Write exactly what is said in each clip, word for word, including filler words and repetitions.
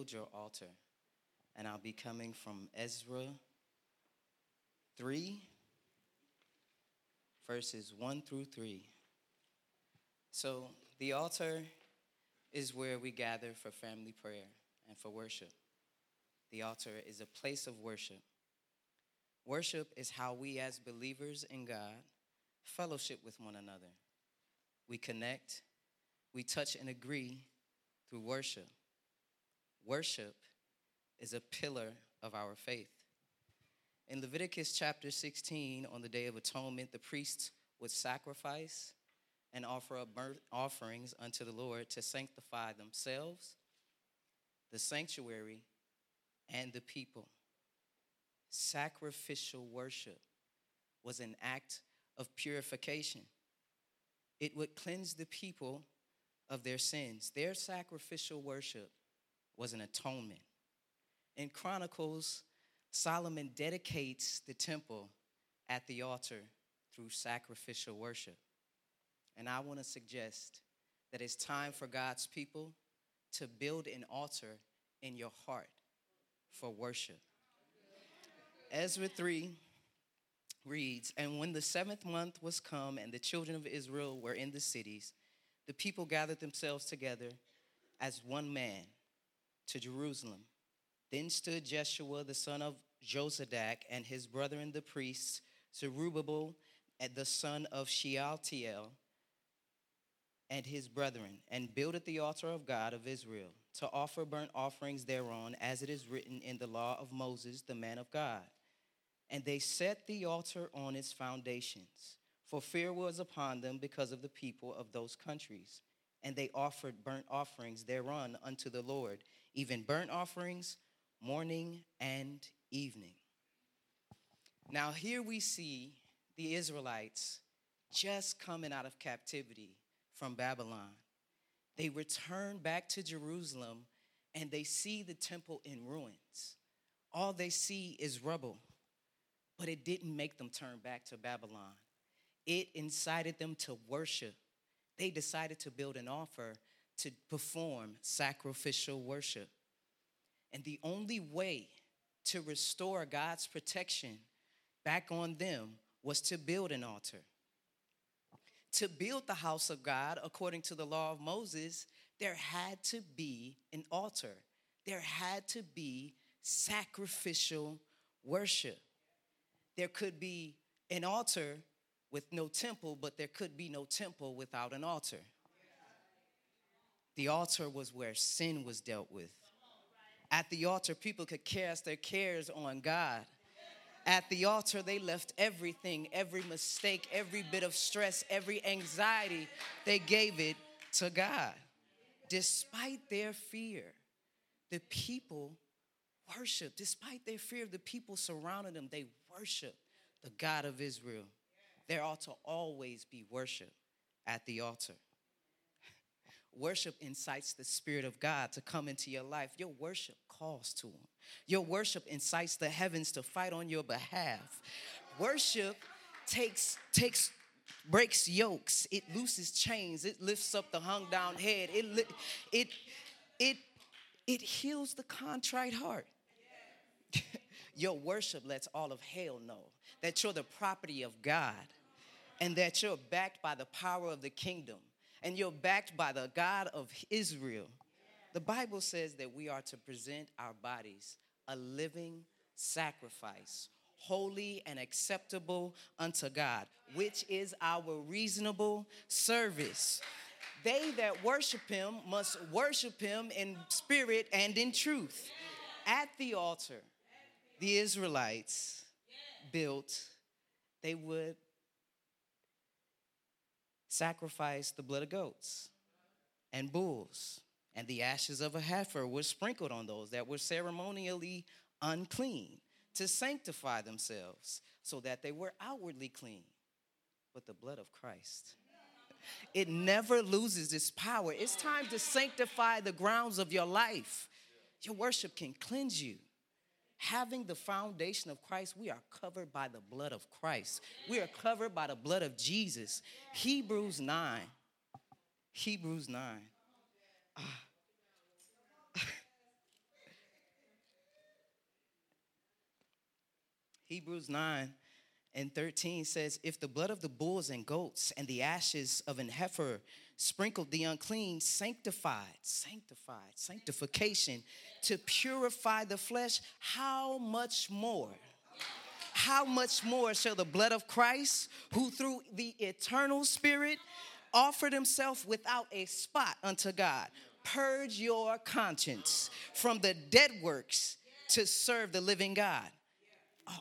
build your altar. And I'll be coming from Ezra three, verses one through three. So the altar is where we gather for family prayer and for worship. The altar is a place of worship. Worship is how we as believers in God fellowship with one another. We connect, we touch and agree through worship. Worship is a pillar of our faith. In Leviticus chapter sixteen, on the Day of Atonement, the priests would sacrifice and offer up burnt offerings unto the Lord to sanctify themselves, the sanctuary, and the people. Sacrificial worship was an act of purification. It would cleanse the people of their sins. Their sacrificial worship was an atonement. In Chronicles, Solomon dedicates the temple at the altar through sacrificial worship. And I want to suggest that it's time for God's people to build an altar in your heart for worship. Ezra three reads, "And when the seventh month was come and the children of Israel were in the cities, the people gathered themselves together as one man to Jerusalem. Then stood Jeshua the son of Jozadak and his brethren the priests, Zerubbabel and the son of Shealtiel and his brethren, and builded the altar of God of Israel, to offer burnt offerings thereon, as it is written in the law of Moses, the man of God. And they set the altar on its foundations, for fear was upon them because of the people of those countries. And they offered burnt offerings thereon unto the Lord, even burnt offerings morning and evening." Now here we see the Israelites just coming out of captivity from Babylon. They return back to Jerusalem and they see the temple in ruins. All they see is rubble. But it didn't make them turn back to Babylon. It incited them to worship. They decided to build an altar to perform sacrificial worship. And the only way to restore God's protection back on them was to build an altar. To build the house of God, according to the law of Moses, there had to be an altar. There had to be sacrificial worship. There could be an altar with no temple, but there could be no temple without an altar. The altar was where sin was dealt with. At the altar, people could cast their cares on God. At the altar, they left everything, every mistake, every bit of stress, every anxiety, they gave it to God. Despite their fear, the people worship. Despite their fear, the people surrounding them, they worship the God of Israel. There ought to always be worship at the altar. Worship incites the Spirit of God to come into your life. Your worship calls to him. Your worship incites the heavens to fight on your behalf. Worship takes, takes, breaks yokes. It looses chains. It lifts up the hung down head. It, it, it, it heals the contrite heart. Your worship lets all of hell know that you're the property of God and that you're backed by the power of the kingdom and you're backed by the God of Israel. The Bible says that we are to present our bodies a living sacrifice, holy and acceptable unto God, which is our reasonable service. They that worship him must worship him in spirit and in truth. At the altar, the Israelites built, they would sacrifice the blood of goats and bulls, and the ashes of a heifer were sprinkled on those that were ceremonially unclean to sanctify themselves so that they were outwardly clean. But the blood of Christ, it never loses its power. It's time to sanctify the grounds of your life. Your worship can cleanse you. Having the foundation of Christ, we are covered by the blood of Christ. We are covered by the blood of Jesus. Hebrews nine. Hebrews nine. Ah. Hebrews nine and thirteen says, if the blood of the bulls and goats and the ashes of an heifer sprinkled the unclean, sanctified, sanctified, sanctification to purify the flesh, how much more? How much more shall the blood of Christ, who through the eternal Spirit offered himself without a spot unto God, purge your conscience from the dead works to serve the living God? Oh.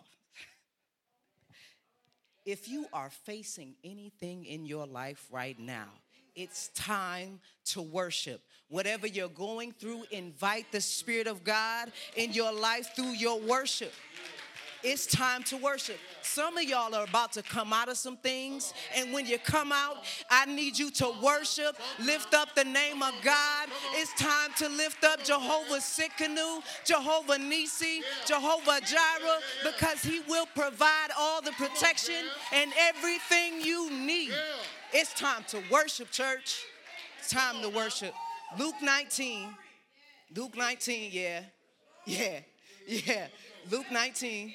If you are facing anything in your life right now, it's time to worship. Whatever you're going through, invite the Spirit of God in your life through your worship. It's time to worship. Some of y'all are about to come out of some things, and when you come out, I need you to worship, lift up the name of God. It's time to lift up Jehovah Sikkenu, Jehovah Nisi, Jehovah Jireh, because he will provide all the protection and everything you need. It's time to worship, church. It's time to worship. Luke nineteen. Luke nineteen, yeah. Yeah. Yeah. Luke nineteen.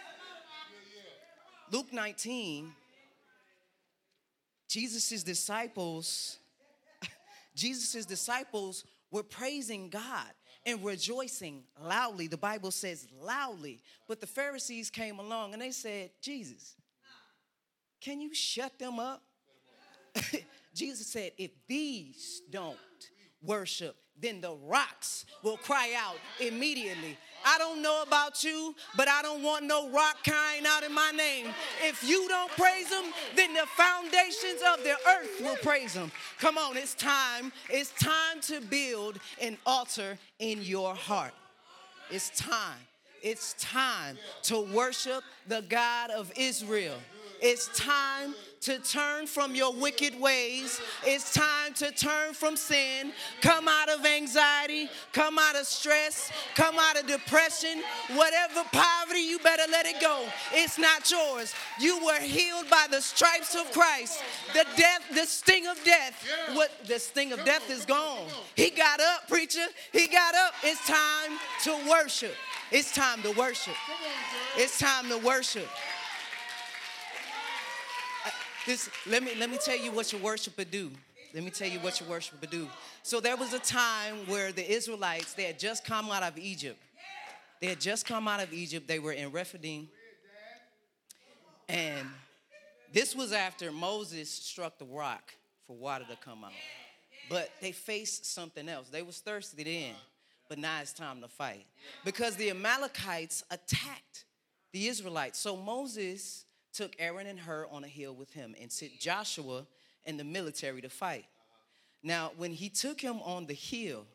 Luke nineteen, Jesus' disciples, Jesus' disciples were praising God and rejoicing loudly. The Bible says loudly. But the Pharisees came along and they said, Jesus, can you shut them up? Jesus said, if these don't worship, then the rocks will cry out immediately. I don't know about you, but I don't want no rock crying out in my name. If you don't praise him, then the foundations of the earth will praise him. Come on, it's time. It's time to build an altar in your heart. It's time. It's time to worship the God of Israel. It's time to turn from your wicked ways. It's time to turn from sin. Come out of anxiety. Come out of stress. Come out of depression. Whatever poverty, you better let it go. It's not yours. You were healed by the stripes of Christ. The death, the sting of death. What the sting of death is gone. He got up, preacher. He got up. It's time to worship. It's time to worship. It's time to worship. This, let me let me tell you what your worship would do. Let me tell you what your worship would do. So there was a time where the Israelites, they had just come out of Egypt. They had just come out of Egypt. They were in Rephidim. And this was after Moses struck the rock for water to come out. But they faced something else. They was thirsty then, but now it's time to fight. Because the Amalekites attacked the Israelites. So Moses took Aaron and Hur on a hill with him and sent Joshua and the military to fight. Now, when he took him on the hill,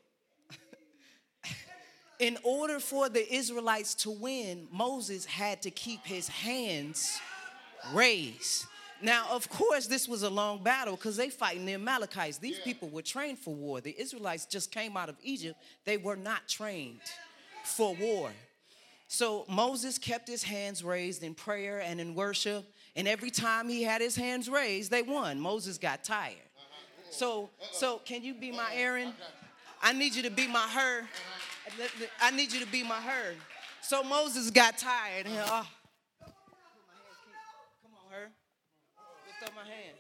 in order for the Israelites to win, Moses had to keep his hands raised. Now, of course, this was a long battle because they fighting the Amalekites. These people were trained for war. The Israelites just came out of Egypt. They were not trained for war. So Moses kept his hands raised in prayer and in worship. And every time he had his hands raised, they won. Moses got tired. So, so can you be my Aaron? I need you to be my Hur. I need you to be my Hur. So Moses got tired. And, oh, come on, Hur. Lift up my hand.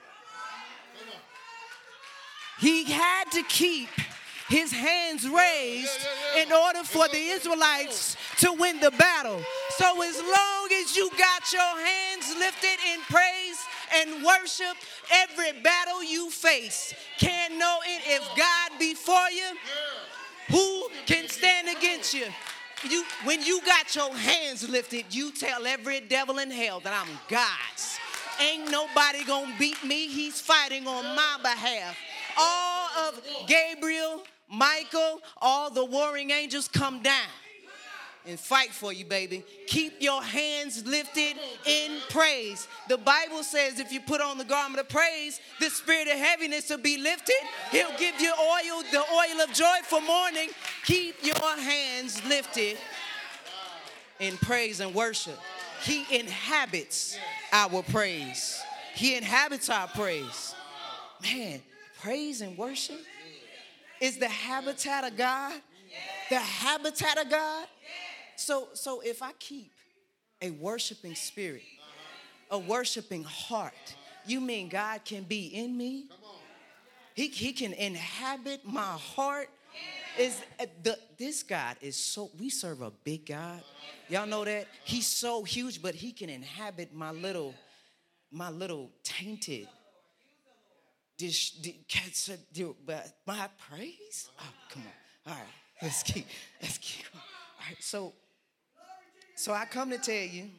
He had to keep his hands raised in order for the Israelites to win the battle. So as long as you got your hands lifted in praise and worship, every battle you face can't know it. If God be for you, who can stand against you? You, when you got your hands lifted, you tell every devil in hell that I'm God's. Ain't nobody gonna beat me. He's fighting on my behalf. All of Gabriel, Michael, all the warring angels come down and fight for you, baby. Keep your hands lifted in praise. The Bible says if you put on the garment of praise, the spirit of heaviness will be lifted. He'll give you oil, the oil of joy for mourning. Keep your hands lifted in praise and worship. He inhabits our praise. He inhabits our praise. Man, praise and worship is the habitat of God. The habitat of God. So, so if I keep A worshiping spirit, a worshiping heart. You mean God can be in me? He, he can inhabit my heart. Is the this God is so, we serve a big God. Y'all know that? He's so huge, but he can inhabit my little, my little tainted, this, this, my praise? Oh, come on. All right, let's keep, let's keep going. All right, so, so I come to tell you,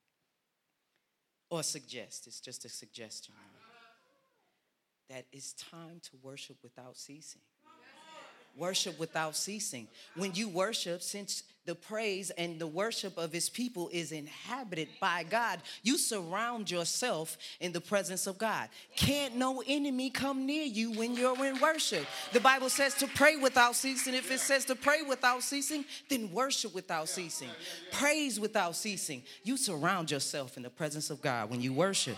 or suggest, it's just a suggestion, that it's time to worship without ceasing. Worship without ceasing. When you worship, since the praise and the worship of his people is inhabited by God, you surround yourself in the presence of God. Can't no enemy come near you when you're in worship. The Bible says to pray without ceasing. If it says to pray without ceasing, then worship without ceasing. Praise without ceasing. You surround yourself in the presence of God when you worship.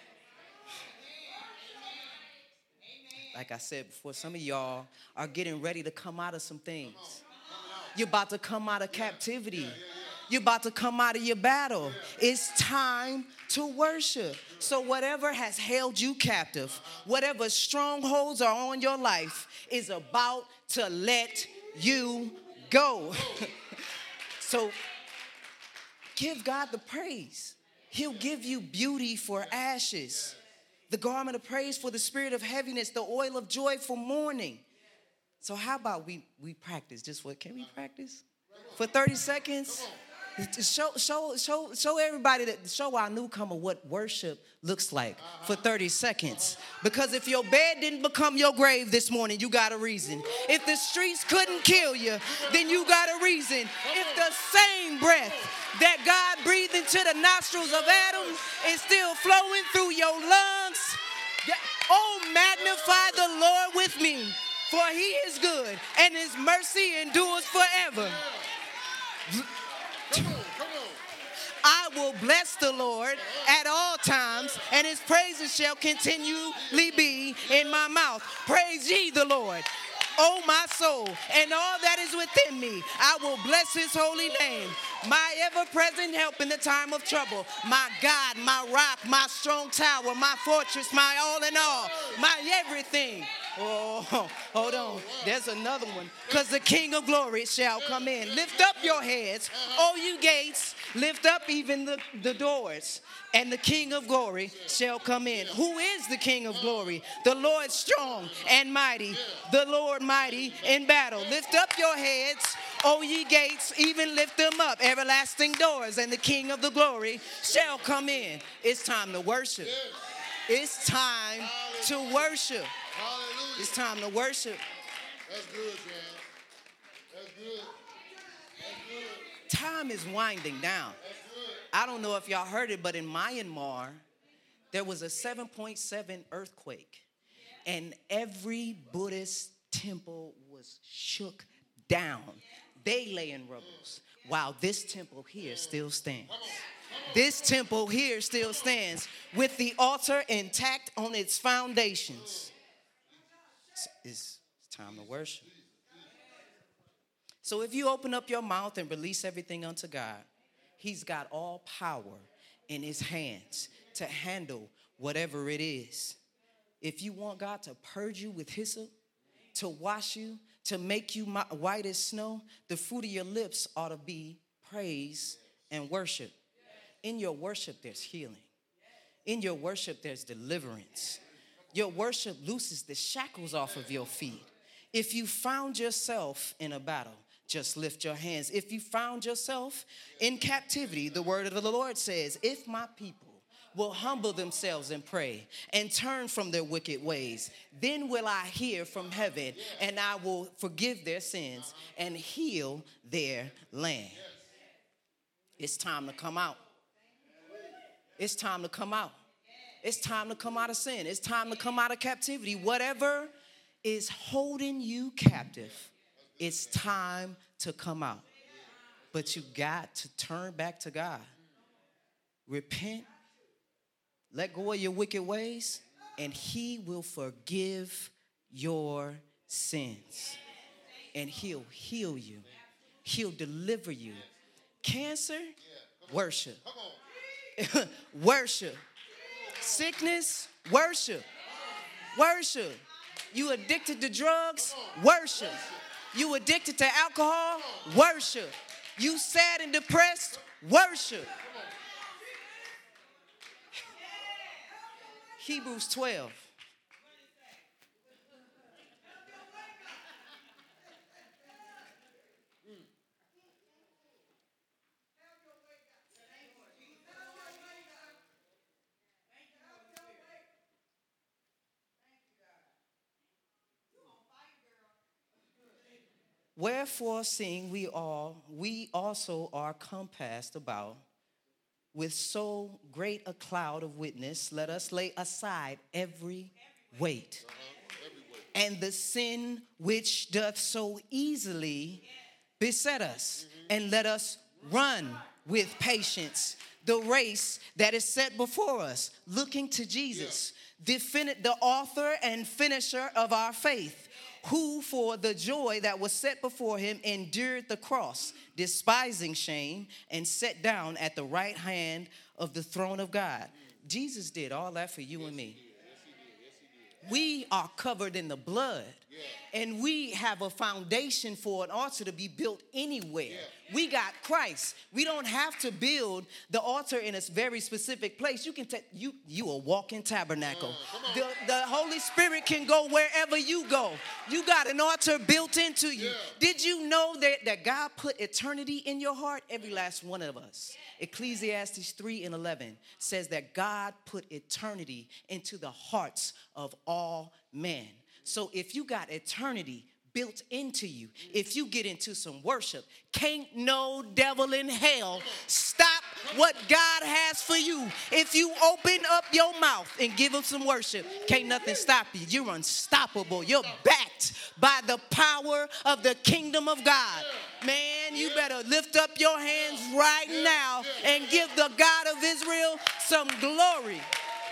Like I said before, some of y'all are getting ready to come out of some things. You're about to come out of captivity. You're about to come out of your battle. It's time to worship. So whatever has held you captive, whatever strongholds are on your life is about to let you go. So give God the praise. He'll give you beauty for ashes, the garment of praise for the spirit of heaviness, the oil of joy for mourning. So how about we we practice? Just what? Can we practice for thirty seconds? Show show show show everybody that show our newcomer what worship looks like for thirty seconds. Because if your bed didn't become your grave this morning, you got a reason. If the streets couldn't kill you, then you got a reason. If the same breath that God breathed into the nostrils of Adam is still flowing through your lungs, oh, magnify the Lord with me, for he is good and his mercy endures forever. I will bless the Lord at all times, and his praises shall continually be in my mouth. Praise ye the Lord, O my soul, and all that is within me. I will bless his holy name. My ever-present help in the time of trouble. My God, my rock, my strong tower, my fortress, my all in all, my everything. Oh, hold on. There's another one. Because the King of glory shall come in. Lift up your heads, O you gates. Lift up even the, the doors. And the King of glory shall come in. Who is the King of glory? The Lord strong and mighty. The Lord mighty in battle. Lift up your heads, O ye gates, even lift them up, everlasting doors, and the King of the glory shall come in. It's time to worship. It's time to worship. It's time to worship. That's good, man. That's good. That's good. Time is winding down. I don't know if y'all heard it, but in Myanmar, there was a seven point seven earthquake, and every Buddhist temple was shook down. They lay in rubbles, while this temple here still stands. This temple here still stands with the altar intact on its foundations. It's, it's time to worship. So if you open up your mouth and release everything unto God, he's got all power in his hands to handle whatever it is. If you want God to purge you with hyssop, to wash you, to make you white as snow, the fruit of your lips ought to be praise and worship. In your worship, there's healing. In your worship, there's deliverance. Your worship looses the shackles off of your feet. If you found yourself in a battle, just lift your hands. If you found yourself in captivity, the word of the Lord says, if my people will humble themselves and pray and turn from their wicked ways, then will I hear from heaven and I will forgive their sins and heal their land. It's time to come out. It's time to come out. It's time to come out of sin. It's time to come out of captivity. Whatever is holding you captive, it's time to come out. But you got to turn back to God. Repent. Let go of your wicked ways, and he will forgive your sins. And he'll heal you. He'll deliver you. Cancer, Worship. Come on. Worship. Sickness, worship. Worship. You addicted to drugs, worship. You addicted to alcohol, worship. You sad and depressed, worship. Hebrews twelve. Wherefore, seeing we all, we also are compassed about with so great a cloud of witness, let us lay aside every weight and the sin which doth so easily beset us, and let us run with patience the race that is set before us, looking to Jesus, the, fin- the author and finisher of our faith, who for the joy that was set before him endured the cross, despising shame, and sat down at the right hand of the throne of God. Jesus did all that for you and me. We are covered in the blood, and we have a foundation for an altar to be built anywhere. We got Christ. We don't have to build the altar in a very specific place. You can take you you a walking tabernacle. The, the Holy Spirit can go wherever you go. You got an altar built into you. Yeah. Did you know that, that God put eternity in your heart? Every last one of us. Ecclesiastes three and eleven says that God put eternity into the hearts of all men. So if you got eternity built into you, if you get into some worship, can't no devil in hell stop what God has for you. If you open up your mouth and give him some worship, can't nothing stop you. You're unstoppable. You're backed by the power of the kingdom of God. Man, you better lift up your hands right now and give the God of Israel some glory.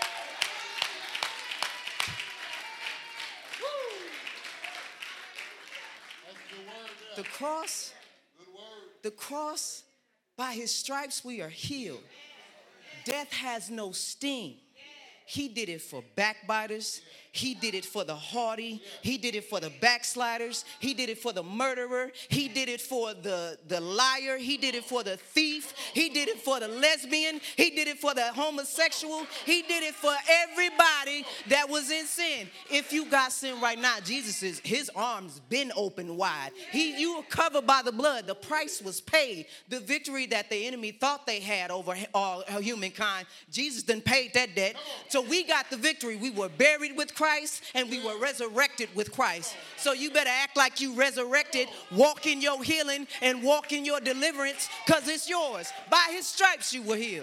The cross, the cross, by his stripes we are healed. Death has no sting. He did it for backbiters. He did it for the haughty. He did it for the backsliders. He did it for the murderer. He did it for the, the liar. He did it for the thief. He did it for the lesbian. He did it for the homosexual. He did it for everybody that was in sin. If you got sin right now, Jesus is, his arms been open wide. He, you were covered by the blood. The price was paid. The victory that the enemy thought they had over all humankind, Jesus done paid that debt. So we got the victory. We were buried with Christ and we were resurrected with Christ. So you better act like you resurrected, walk in your healing and walk in your deliverance, because it's yours. By his stripes you were healed.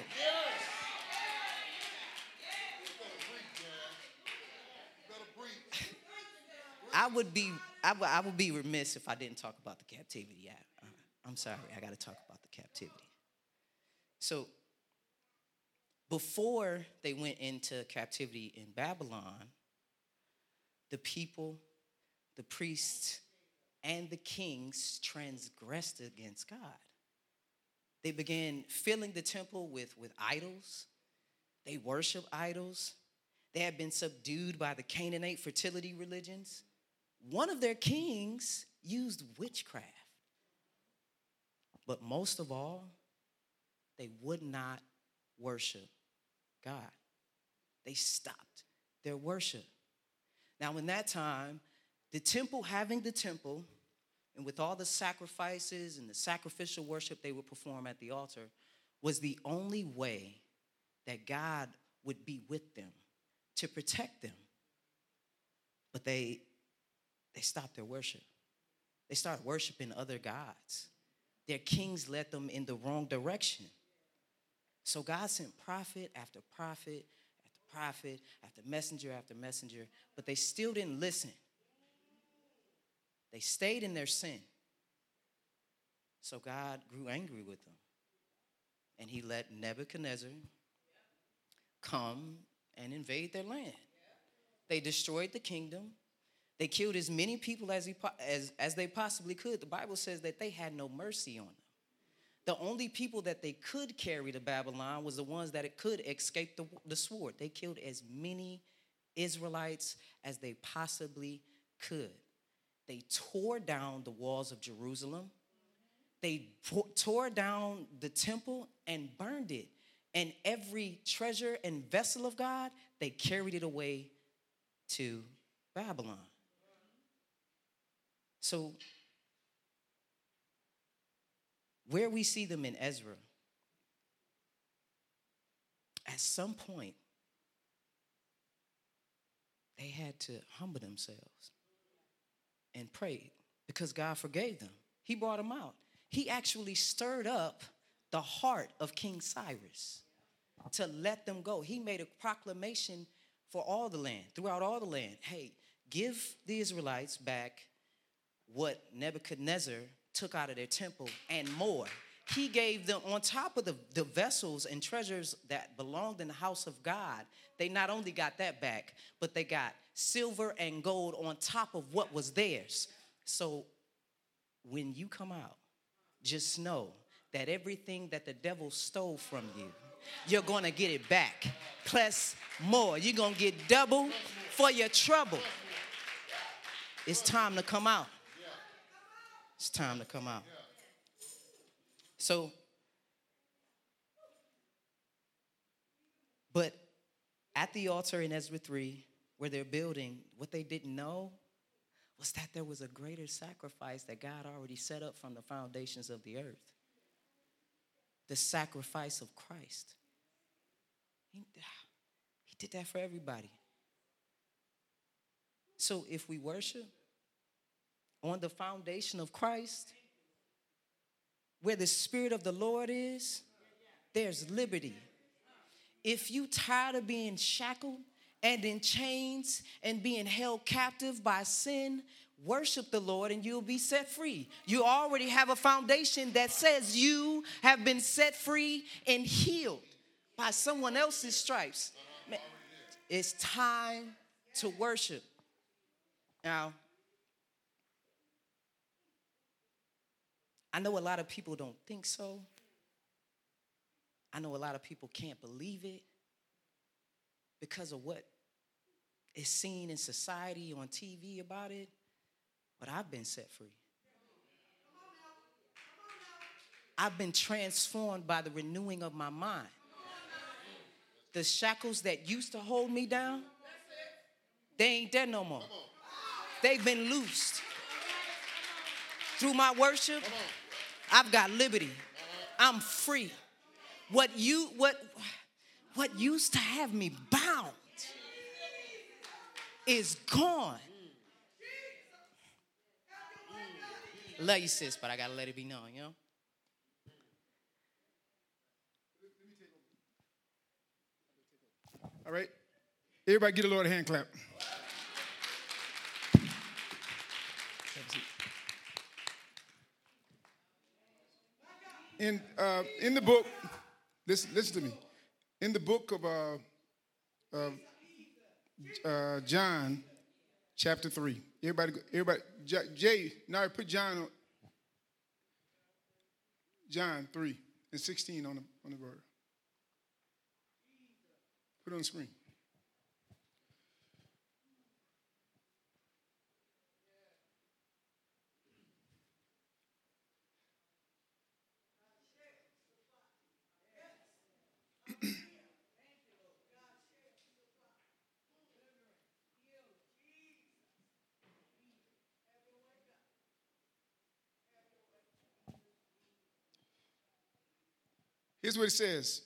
I would be I would, I would be remiss if I didn't talk about the captivity. Yeah, I'm sorry, I got to talk about the captivity. So before they went into captivity in Babylon, the people, the priests, and the kings transgressed against God. They began filling the temple with, with idols. They worship idols. They had been subdued by the Canaanite fertility religions. One of their kings used witchcraft. But most of all, they would not worship God. They stopped their worship. Now, in that time, the temple, having the temple, and with all the sacrifices and the sacrificial worship they would perform at the altar, was the only way that God would be with them, to protect them. But they, they stopped their worship. They started worshiping other gods. Their kings led them in the wrong direction. So God sent prophet after prophet after prophet after messenger after messenger, but they still didn't listen. They stayed in their sin. So God grew angry with them. And he let Nebuchadnezzar come and invade their land. They destroyed the kingdom. They killed as many people as, he, as, as they possibly could. The Bible says that they had no mercy on them. The only people that they could carry to Babylon was the ones that it could escape the, the sword. They killed as many Israelites as they possibly could. They tore down the walls of Jerusalem. They tore down the temple and burned it. And every treasure and vessel of God, they carried it away to Babylon. So, where we see them in Ezra, at some point, they had to humble themselves and pray because God forgave them. He brought them out. He actually stirred up the heart of King Cyrus to let them go. He made a proclamation for all the land, throughout all the land. Hey, give the Israelites back what Nebuchadnezzar took out of their temple and more. He gave them, on top of the, the vessels and treasures that belonged in the house of God, they not only got that back, but they got silver and gold on top of what was theirs. So when you come out, just know that everything that the devil stole from you, you're going to get it back. Plus more. You're going to get double for your trouble. It's time to come out. It's time to come out. So, but at the altar in Ezra three, where they're building, what they didn't know was that there was a greater sacrifice that God already set up from the foundations of the earth. The sacrifice of Christ. He, he did that for everybody. So if we worship on the foundation of Christ, where the Spirit of the Lord is, there's liberty. If you tired of being shackled and in chains and being held captive by sin, worship the Lord and you'll be set free. You already have a foundation that says you have been set free and healed by someone else's stripes. Man, it's time to worship. Now, I know a lot of people don't think so. I know a lot of people can't believe it because of what is seen in society on T V about it. But I've been set free. I've been transformed by the renewing of my mind. The shackles that used to hold me down, they ain't there no more. They've been loosed. Through my worship, I've got liberty. I'm free. What you what what used to have me bound is gone. Love you, sis, but I gotta let it be known, you know? All right. Everybody give the Lord a hand clap. In uh, in the book, listen, listen to me. In the book of uh, uh, uh, John, chapter three. Everybody, everybody, Jay. Now put John on. John three and sixteen on the on the board. Put it on the screen. Here's what it says.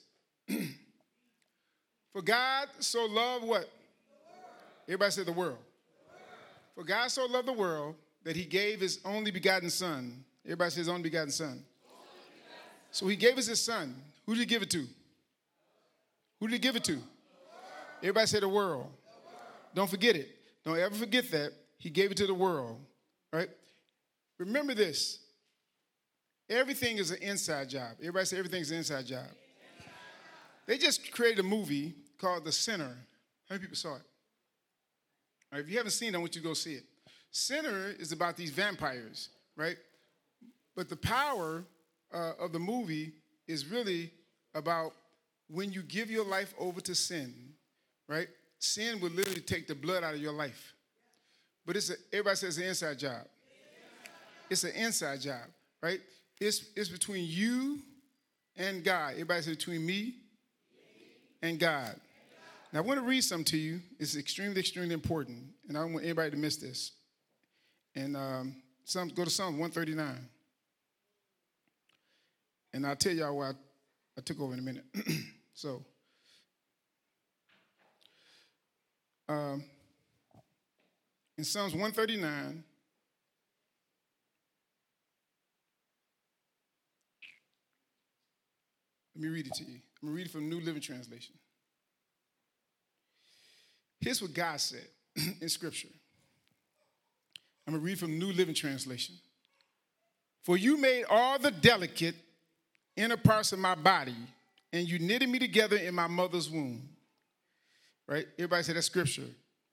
For God so loved what? Everybody said the world. For God so loved the world that he gave his only begotten son. Everybody says only begotten son. So he gave us his son. Who did he give it to? Who did he give it to? Everybody said the world. Don't forget it. Don't ever forget that. He gave it to the world. Right? Remember this. Everything is an inside job. Everybody say everything's an inside job. They just created a movie called The Sinner. How many people saw it? All right, if you haven't seen it, I want you to go see it. Sinner is about these vampires, right? But the power uh, of the movie is really about when you give your life over to sin, right? Sin will literally take the blood out of your life. But it's a, everybody says it's an inside job. It's an inside job, right? It's, it's between you and God. Everybody says between me and God. Now, I want to read something to you. It's extremely, extremely important, and I don't want anybody to miss this. And um, some, go to Psalm one thirty-nine. And I'll tell y'all why I, I took over in a minute. so, um, in Psalms one thirty-nine, let me read it to you. I'm going to read it from New Living Translation. Here's what God said in Scripture. I'm going to read from New Living Translation. For you made all the delicate inner parts of my body, and you knitted me together in my mother's womb. Right? Everybody say that's Scripture.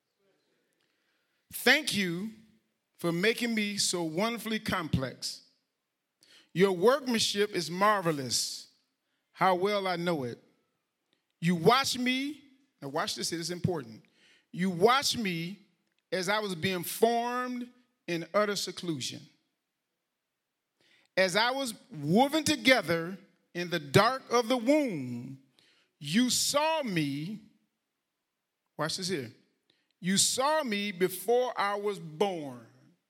Thank you for making me so wonderfully complex. Your workmanship is marvelous. How well I know it. You watch me. Now watch this, it is important. You watched me as I was being formed in utter seclusion. As I was woven together in the dark of the womb, you saw me. Watch this here. You saw me before I was born.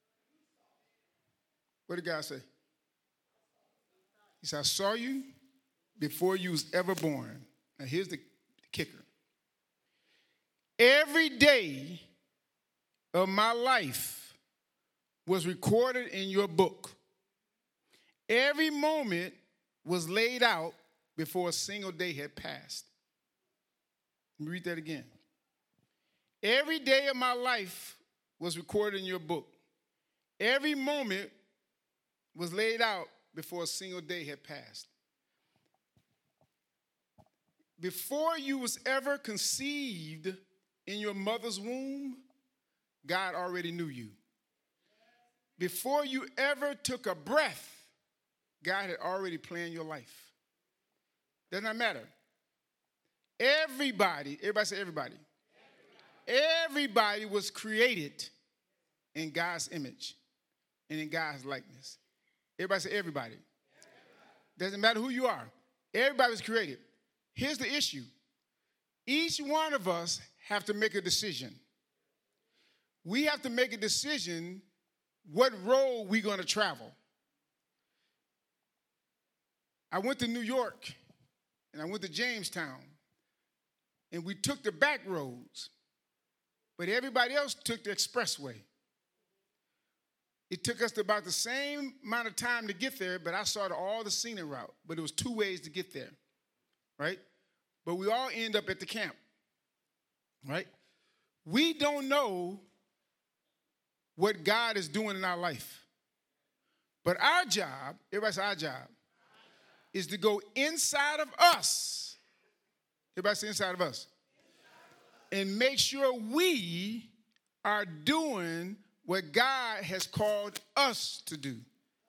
What did God say? He said, I saw you before you was ever born. Now here's the kicker. Every day of my life was recorded in your book. Every moment was laid out before a single day had passed. Let me read that again. Every day of my life was recorded in your book. Every moment was laid out before a single day had passed. Before you was ever conceived in your mother's womb, God already knew you. Before you ever took a breath, God had already planned your life. Does not matter. Everybody, everybody say everybody. Everybody, everybody was created in God's image and in God's likeness. Everybody say everybody. everybody. Doesn't matter who you are. Everybody was created. Here's the issue. Each one of us have to make a decision. We have to make a decision what road we're going to travel. I went to New York, and I went to Jamestown, and we took the back roads, but everybody else took the expressway. It took us about the same amount of time to get there, but I saw all the scenic route, but it was two ways to get there, right? But we all end up at the camp, right? We don't know what God is doing in our life. But our job, everybody say our job, is to go inside of us. Everybody say inside of us. And make sure we are doing what God has called us to do.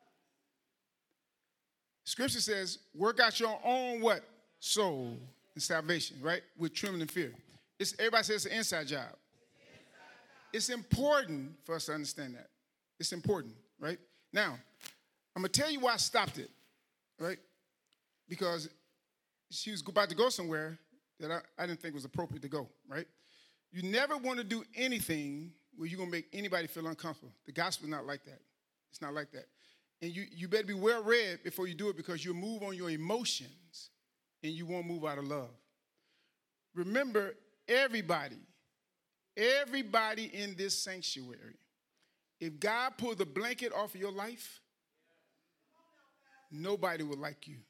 Scripture says, work out your own what? Soul and salvation, right? With trembling and fear. It's, everybody says it's an inside job. It's important for us to understand that. It's important, right? Now, I'm going to tell you why I stopped it, right? Because she was about to go somewhere that I, I didn't think was appropriate to go, right? You never want to do anything where you're going to make anybody feel uncomfortable. The gospel is not like that. It's not like that. And you, you better be well read before you do it because you'll move on your emotions and you won't move out of love. Remember, everybody, everybody in this sanctuary, if God pulled the blanket off of your life, nobody would like you.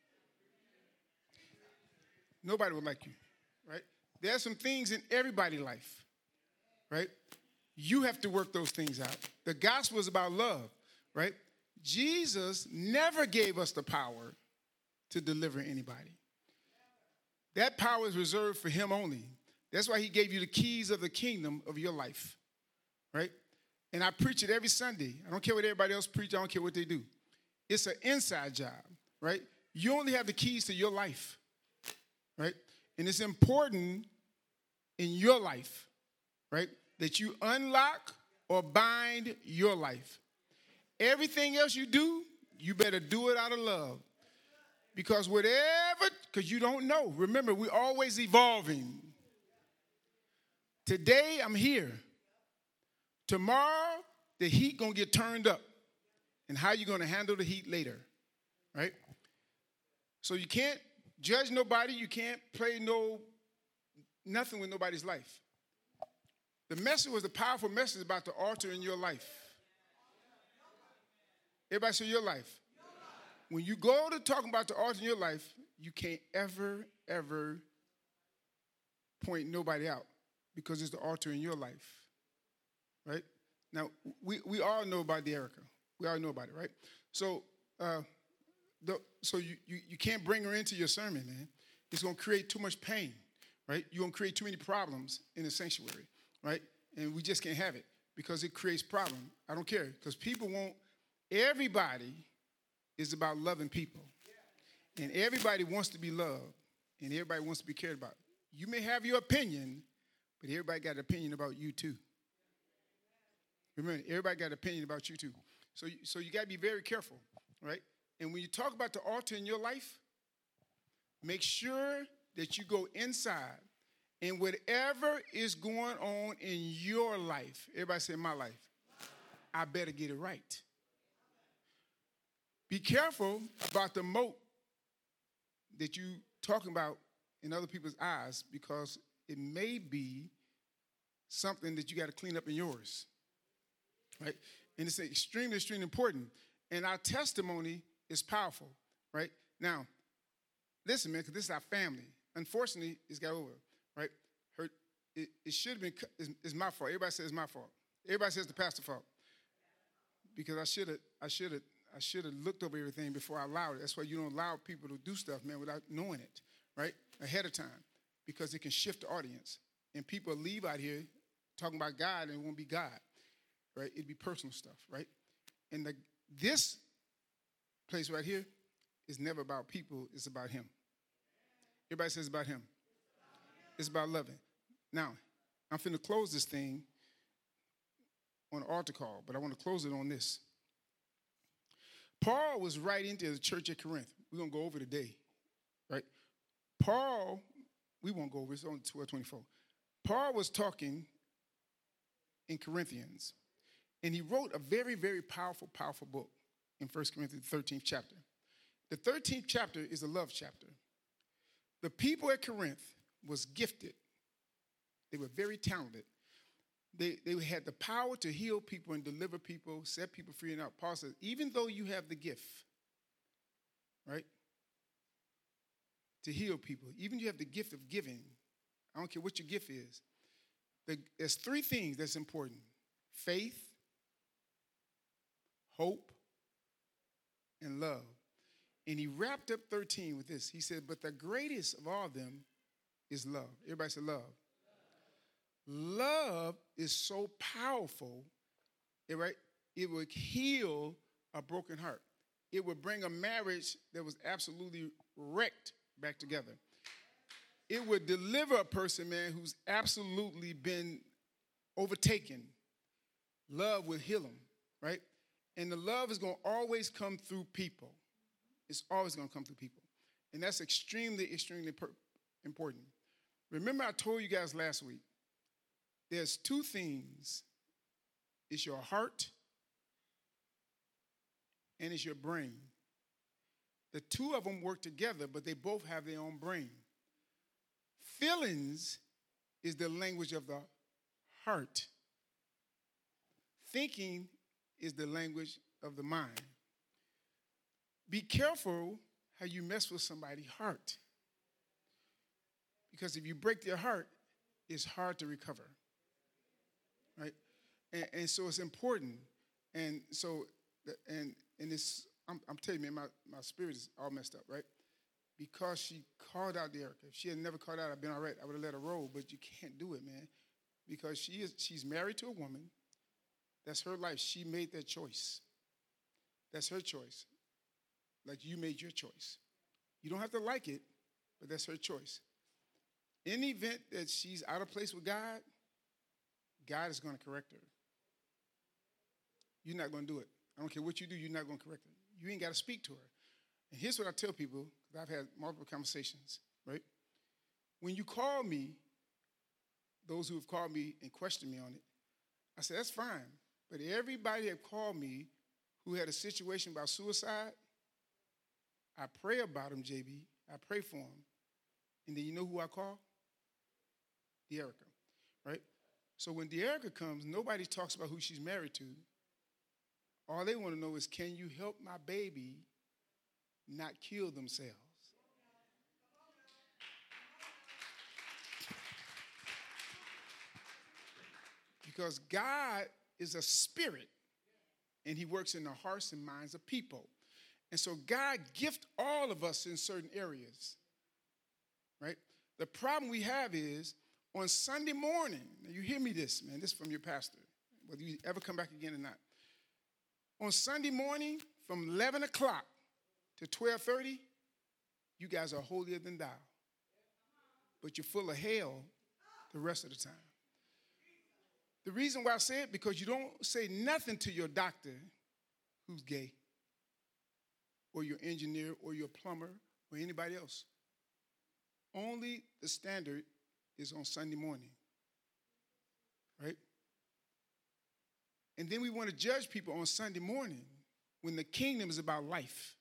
Nobody would like you, right? There are some things in everybody's life, right? You have to work those things out. The gospel is about love, right? Jesus never gave us the power to deliver anybody. That power is reserved for him only. That's why he gave you the keys of the kingdom of your life, right? And I preach it every Sunday. I don't care what everybody else preaches. I don't care what they do. It's an inside job. right? You only have the keys to your life, right? And it's important in your life, right, that you unlock or bind your life. Everything else you do, you better do it out of love. Because whatever, because you don't know. Remember, we're always evolving. Today, I'm here. Tomorrow, the heat going to get turned up. And how you going to handle the heat later, right? So you can't judge nobody. You can't play no, nothing with nobody's life. The message was a powerful message about the altar in your life. Everybody say your life. When you go to talking about the altar in your life, you can't ever, ever point nobody out because it's the altar in your life, right? Now, we, we all know about the Erica. We all know about it, right? So uh, the, so you, you, you can't bring her into your sermon, man. It's going to create too much pain, right? You're going to create too many problems in the sanctuary, right? And we just can't have it because it creates problems. I don't care because people won't, everybody is about loving people. And everybody wants to be loved. And everybody wants to be cared about. You may have your opinion, but everybody got an opinion about you too. Remember, everybody got an opinion about you too. So, so you got to be very careful, right? And when you talk about the altar in your life, make sure that you go inside and whatever is going on in your life, everybody say my life, I better get it right. Be careful about the moat that you talking about in other people's eyes because it may be something that you got to clean up in yours, right? And it's extremely, extremely important. And our testimony is powerful, right? Now, listen, man, because this is our family. Unfortunately, it's got over, right? Her, it, it should have been, it's, it's my fault. Everybody says it's my fault. Everybody says the pastor's fault. Because I should have, I should have, I should have looked over everything before I allowed it. That's why you don't allow people to do stuff, man, without knowing it, right, ahead of time, because it can shift the audience. And people leave out here talking about God and it won't be God, right? It'd be personal stuff, right? And the, this place right here is never about people. It's about him. Everybody says it's about him. It's about loving. Now, I'm finna close this thing on an altar call, but I want to close it on this. Paul was writing to the church at Corinth. We're going to go over today, right? Paul, we won't go over, it's only twelve twenty-four. Paul was talking in Corinthians, and he wrote a very, very powerful, powerful book in First Corinthians, the thirteenth chapter. The thirteenth chapter is a love chapter. The people at Corinth was gifted. They were very talented. They, they had the power to heal people and deliver people, set people free and out. Paul says, even though you have the gift, right, to heal people, even you have the gift of giving, I don't care what your gift is, the, there's three things that's important. Faith, hope, and love. And he wrapped up thirteen with this. He said, but the greatest of all of them is love. Everybody say love. Love is so powerful, right? It would heal a broken heart. It would bring a marriage that was absolutely wrecked back together. It would deliver a person, man, who's absolutely been overtaken. Love will heal them, right? And the love is going to always come through people. It's always going to come through people. And that's extremely, extremely per- important. Remember I told you guys last week, there's two things. It's your heart and it's your brain. The two of them work together, but they both have their own brain. Feelings is the language of the heart. Thinking is the language of the mind. Be careful how you mess with somebody's heart. Because if you break their heart, it's hard to recover. Right? And, and so it's important. And so, and and it's, I'm, I'm telling you, man, my, my spirit is all messed up, right? Because she called out Erica. If she had never called out, I'd been all right. I would have let her roll, but you can't do it, man. Because she is, she's married to a woman. That's her life. She made that choice. That's her choice. like you made your choice. You don't have to like it, but that's her choice. In the event that she's out of place with God, God is going to correct her. You're not going to do it. I don't care what you do, you're not going to correct her. You ain't got to speak to her. And here's what I tell people, because I've had multiple conversations, right? When you call me, those who have called me and questioned me on it, I said, that's fine. But everybody that called me who had a situation about suicide, I pray about them, J B. I pray for them. And then you know who I call? De'Erica, right? So when De'Erica comes, nobody talks about who she's married to. All they want to know is, can you help my baby not kill themselves? Because God is a spirit, and he works in the hearts and minds of people. And so God gift all of us in certain areas, right? The problem we have is on Sunday morning, now you hear me this, man, this is from your pastor, whether you ever come back again or not. On Sunday morning from eleven o'clock to twelve thirty, you guys are holier than thou. But you're full of hell the rest of the time. The reason why I say it, because you don't say nothing to your doctor who's gay, or your engineer, or your plumber, or anybody else. Only the standard is on Sunday morning, right? And then we want to judge people on Sunday morning when the kingdom is about life,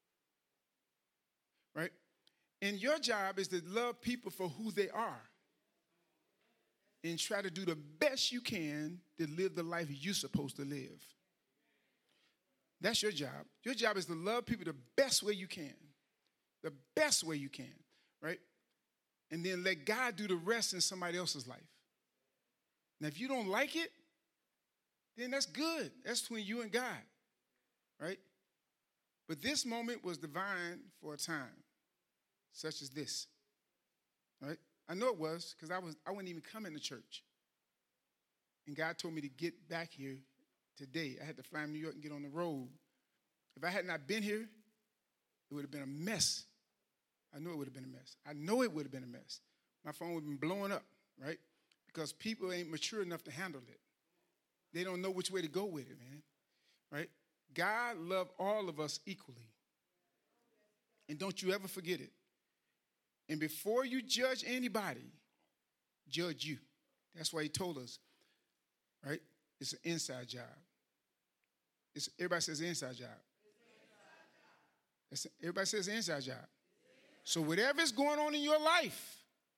right? And your job is to love people for who they are and try to do the best you can to live the life you're supposed to live. That's your job. Your job is to love people the best way you can, the best way you can, right? And then let God do the rest in somebody else's life. Now, if you don't like it, then that's good. That's between you and God, right? But this moment was divine for a time, such as this, right? I know it was, because I was I wasn't even coming to church. And God told me to get back here today. I had to fly to New York and get on the road. If I had not been here, it would have been a mess. I know it would have been a mess. I know it would have been a mess. My phone would have been blowing up, right? Because people ain't mature enough to handle it. They don't know which way to go with it, man, right? God loved all of us equally. And don't you ever forget it. And before you judge anybody, judge you. That's why he told us, right? It's an inside job. It's, everybody says inside job. It's, everybody says inside job. So whatever's going on in your life,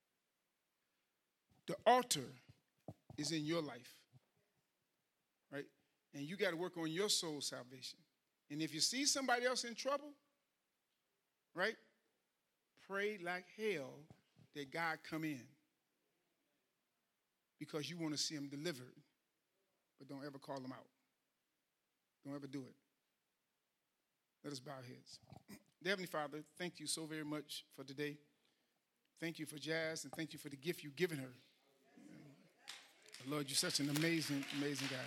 the altar is in your life, right? And you got to work on your soul salvation. And if you see somebody else in trouble, right, pray like hell that God come in, because you want to see him delivered. But don't ever call them out. Don't ever do it. Let us bow our heads. Dear Heavenly Father, thank you so very much for today. Thank you for Jazz, and thank you for the gift you've given her. Lord, you're such an amazing, amazing God.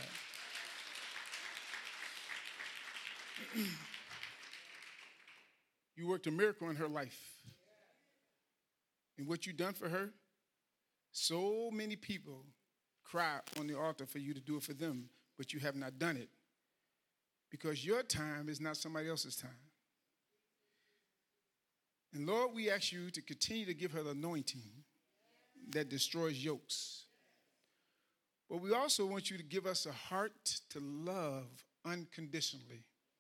You worked a miracle in her life. And what you've done for her, so many people cry on the altar for you to do it for them, but you have not done it. Because your time is not somebody else's time. And Lord, we ask you to continue to give her the anointing that destroys yokes. But we also want you to give us a heart to love unconditionally.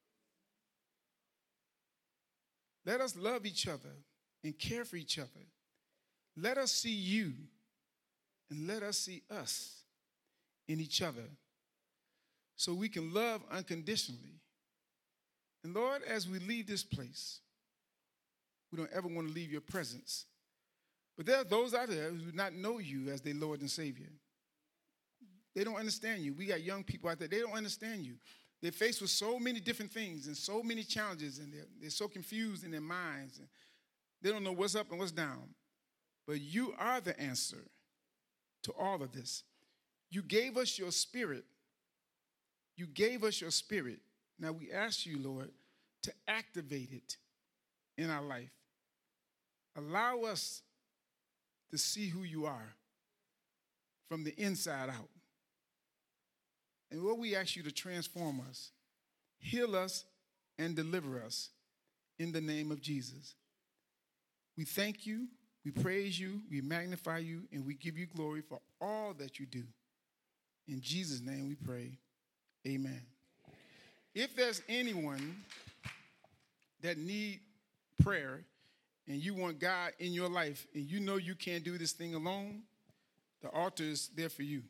Let us love each other and care for each other. Let us see you and let us see us in each other so we can love unconditionally. And Lord, as we leave this place, we don't ever want to leave your presence. But there are those out there who do not know you as their Lord and Savior. They don't understand you. We got young people out there. They don't understand you. They're faced with so many different things and so many challenges, and they're, they're so confused in their minds. And they don't know what's up and what's down. But you are the answer to all of this. You gave us your spirit. You gave us your spirit. Now we ask you, Lord, to activate it in our life. Allow us to see who you are from the inside out. And Lord, we ask you to transform us, heal us, and deliver us in the name of Jesus. We thank you, we praise you, we magnify you, and we give you glory for all that you do. In Jesus' name we pray, amen. If there's anyone that need prayer and you want God in your life and you know you can't do this thing alone, the altar is there for you.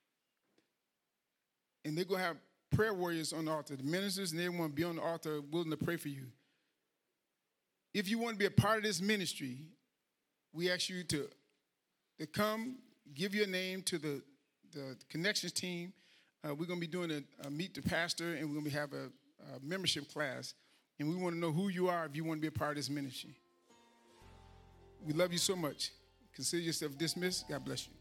And they're going to have prayer warriors on the altar, the ministers, and everyone will be on the altar willing to pray for you. If you want to be a part of this ministry, we ask you to, to come, give your name to the, the connections team. Uh, we're going to be doing a, a meet the pastor, and we're going to have a, a membership class. And we want to know who you are if you want to be a part of this ministry. We love you so much. Consider yourself dismissed. God bless you.